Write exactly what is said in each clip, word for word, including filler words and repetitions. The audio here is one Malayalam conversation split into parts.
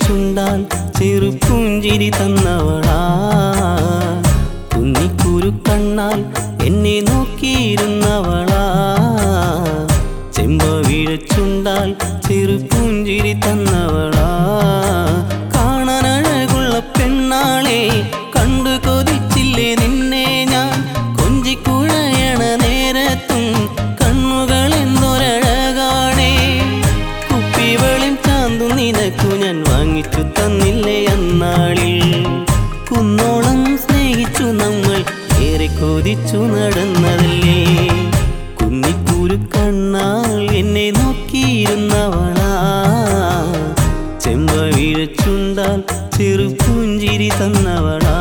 വീഴച്ചുണ്ടാൽ ചെറുപുഞ്ചിരി തന്നവളാ. കുന്നിക്കുരു കണ്ണാൽ എന്നെ നോക്കിയിരുന്നവളാ. ചെമ്പ വീഴച്ചുണ്ടാൽ ചെറുപുഞ്ചിരി തന്നവളാ. കാണാനഴകുള്ള പെണ്ണാളെ കണ്ടു കൊതിച്ചില്ലേ നിന്നെ ഞാൻ. കൊഞ്ചിക്കുഴയണ നേരത്തും കണ്ണുകൾ എന്തൊരഴകാണേ. കുപ്പിവെളിം ചാന്തും നിനക്കു ഞാൻ വാങ്ങിച്ചു തന്നില്ലേ അന്നാളിൽ. കുന്നോളം സ്നേഹിച്ചു നമ്മൾ ഏറെ കൊതിച്ചു നടന്നതല്ലേ. കുന്നിക്കുരു കണ്ണാൽ എന്നെ നോക്കിയിരുന്നവളാ. ചെമ്പ വീഴച്ചുണ്ടാൽ ചെറുപുഞ്ചിരി തന്നവളാ.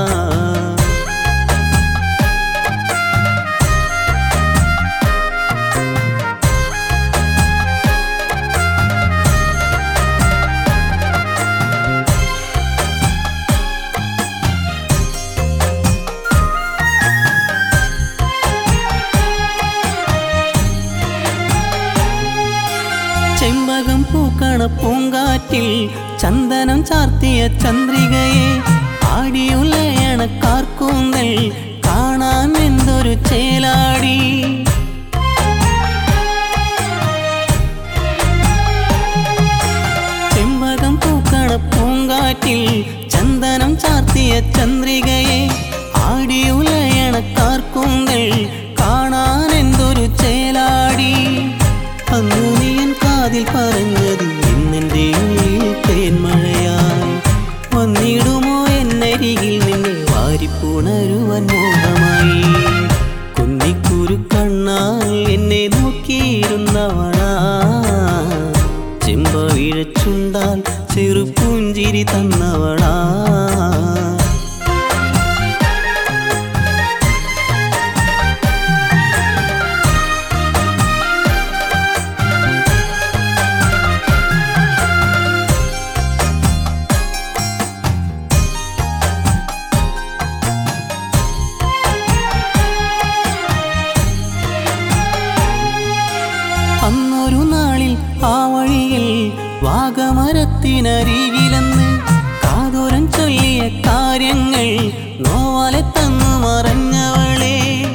ചെമ്പകം പൂക്കണ പൂങ്കാറ്റിൽ ചന്ദനം ചാർത്തിയ ചന്ദ്രികയെ ആടിയുലയണ കാർക്കൂന്തൽ കാണാൻ എന്തൊരു ചേലാടി. ചെമ്പകം പൂക്കണ പൂങ്കാറ്റിൽ ചന്ദനം ചാർത്തിയ ചന്ദ്രികയെ ആടിയുലയണ കാർക്കൂന്തൽ കാണാൻ എന്തൊരു ചേലാടി. അന്നു നീയൻ കാതിൽ പറഞ്ഞത് ഇന്നെൻ്റെ ഉള്ളിൽ തേന്മഴയായി വന്നിടുമോ എന്നരികിൽ നിന്നെ വാരിപ്പുണരുവാൻ മോഹമായി. കുന്നിക്കുരു കണ്ണാൽ എന്നെ നോക്കിയിരുന്നവളാ. ചെമ്പ വീഴച്ചുണ്ടാൽ ചെറുപുഞ്ചിരി തന്നവളാ. അന്നൊരു നാളിൽ ആ വഴിയിൽ വാഗമരത്തിനരികിലെന്ന് കാതോരം ചൊല്ലിയ കാര്യങ്ങൾ നോവാലെ തന്നു മറഞ്ഞവളെ.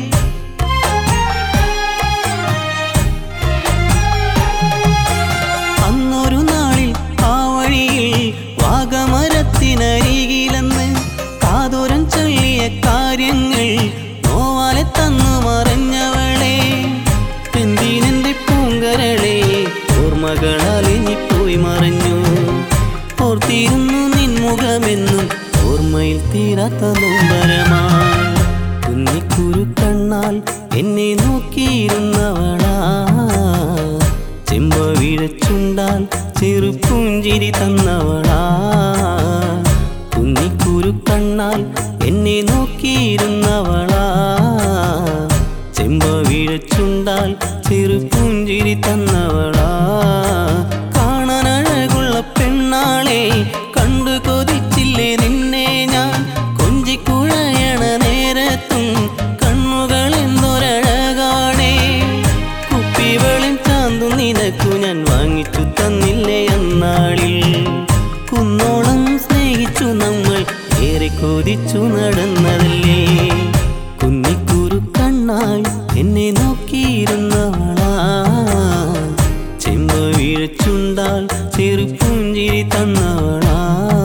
അന്നൊരു നാളിൽ ആ വഴിയിൽ വാഗമരത്തിനരികിലെന്ന് കാതോരം ചൊല്ലിയ കാര്യങ്ങൾ നോവാലെ തന്നു മറഞ്ഞവളെ. എന്തിനെന്റെ പൂങ്കരളെ ഓർമ്മകളാലിഞ്ഞിപ്പോയി മറഞ്ഞു. ഓർത്തിരുന്നു നിൻമുഖമെന്നും ഓർമ്മയിൽ തീരാത്ത നൊമ്പരമായി. കുന്നിക്കുരു കണ്ണാൽ എന്നെ നോക്കിയിരുന്നവളാ. ചെമ്പ വീഴച്ചുണ്ടാൽ ചെറുപുഞ്ചിരി തന്നവളാ. കുന്നിക്കുരു കണ്ണാൽ എന്നെ നോക്കിയിരുന്നവളാ. ചെമ്പ വീഴച്ചുണ്ടാൽ ചെറുപുഞ്ചിരി തന്നവളാ. കാണാനഴകുള്ള പെണ്ണാളെ കണ്ടു കൊതിച്ചില്ലേ നിന്നെ ഞാൻ. കൊഞ്ചിക്കുഴയണ നേരത്തും കണ്ണുകൾ എന്തൊരഴകാണേ. കുപ്പിവെളിം ചാന്തും നിനക്കു ഞാൻ വാങ്ങിച്ചു തന്നില്ലേ അന്നാളിൽ. കുന്നോളം സ്നേഹിച്ചു നമ്മൾ ഏറെ കൊതിച്ചു നടന്നതല്ലേ. കുന്നിക്കുരു കണ്ണാൽ എന്നെ നോക്കിയിരുന്നവളാ. ചെമ്പ വീഴച്ചുണ്ടാൽ ചെറുപുഞ്ചിരി തന്നവളാ.